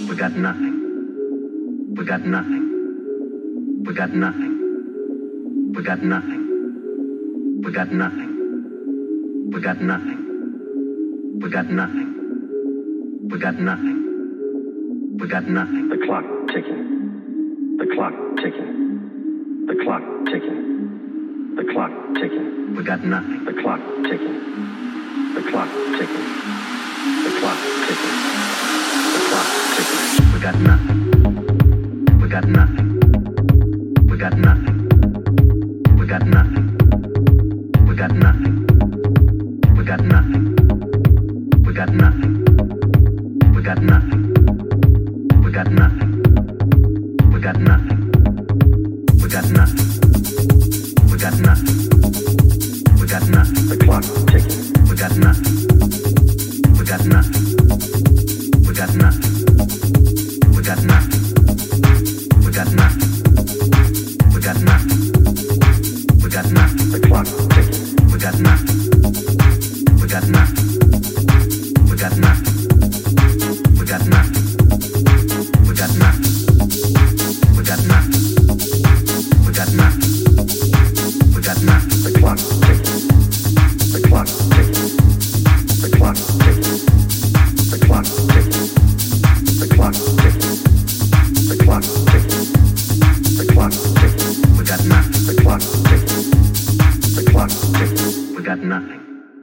We got nothing. We got nothing. We got nothing. We got nothing. We got nothing. We got nothing. We got nothing. We got nothing. We got nothing. The clock ticking. The clock ticking. The clock ticking. The clock ticking. We got nothing. The clock ticking. The clock ticking. The clock ticking. The clock ticking. We got nothing. We got nothing. We got nothing. We got nothing. We got nothing. We got nothing. We got nothing. We got nothing. We got nothing. We got nothing. We got nothing. We got nothing. We got nothing. The clock ticking. We got nothing. We got nothing. We got nothing. We got nothing. We got nothing. We got nothing. We got nothing. The clock ticking. We got nothing. We got nothing. We got nothing. We got nothing. We got nothing. We got nothing. We got nothing. We got nothing. The clock ticking. The clock ticking. The clock ticking. The clock ticking. The clock ticking. The clock ticking. The clock ticking. We got nothing. The clock ticking. The clock ticking. We got nothing.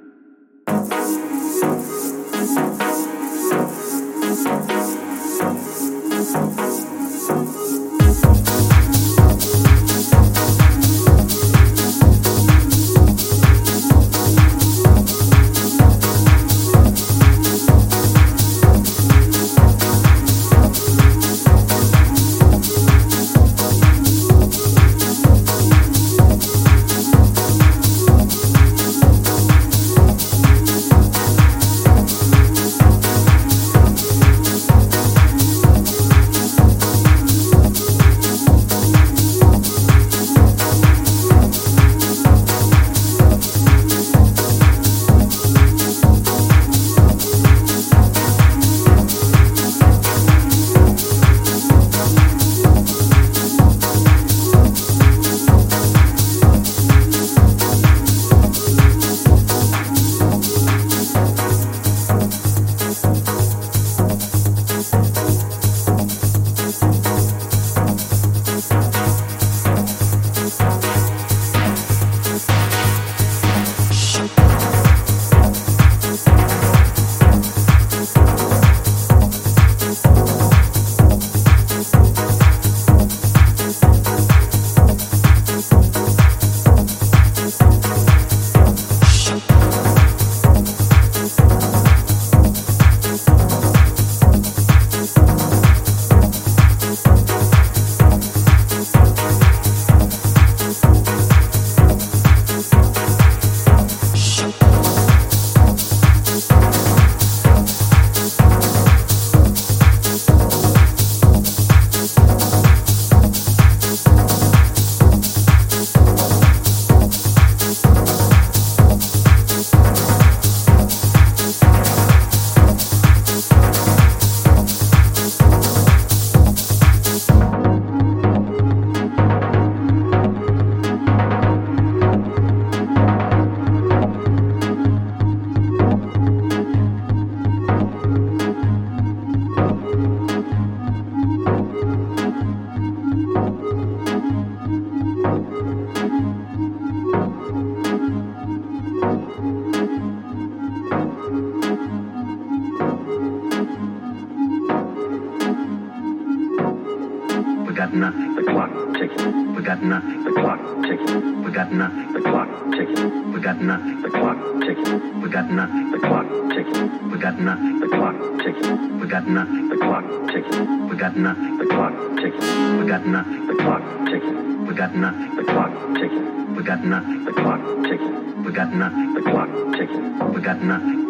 got nothing. The clock ticking. We got nothing. The clock ticking. We got nothing. The clock ticking. We got nothing. The clock ticking. We got nothing. The clock ticking. We got nothing. The clock ticking. We got nothing. The clock ticking. We got nothing. The clock ticking. We got nothing. The clock ticking. We got nothing. The clock ticking. We got nothing. The clock ticking. We got nothing. The clock ticking. We got nothing.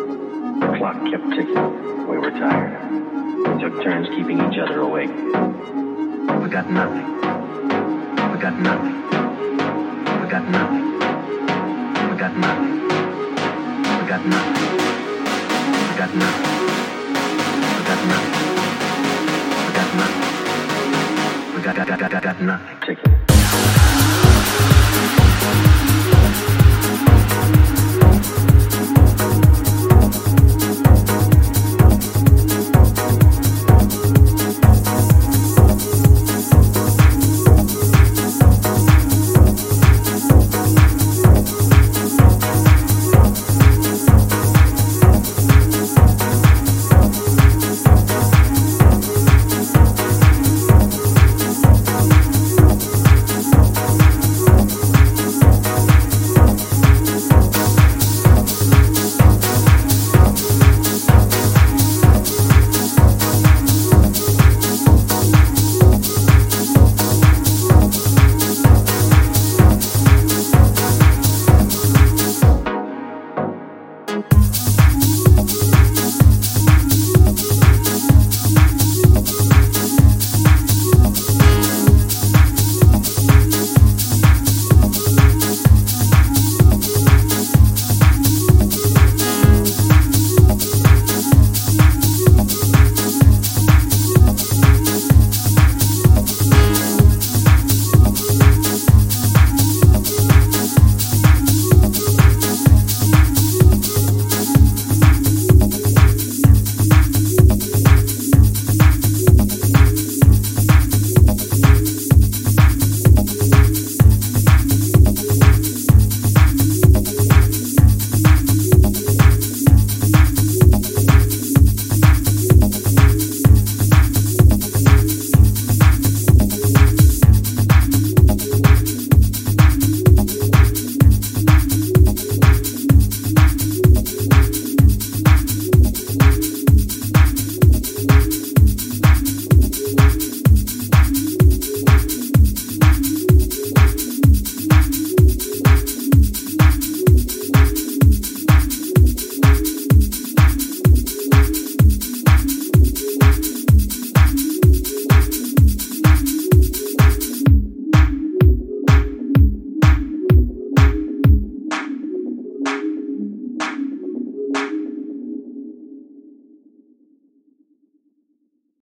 The clock kept ticking. We were tired. We took turns keeping each other awake. We got nothing. We got nothing. We got nothing. We got nothing. We got nothing. We got nothing. We got nothing. got nothing. Ticking.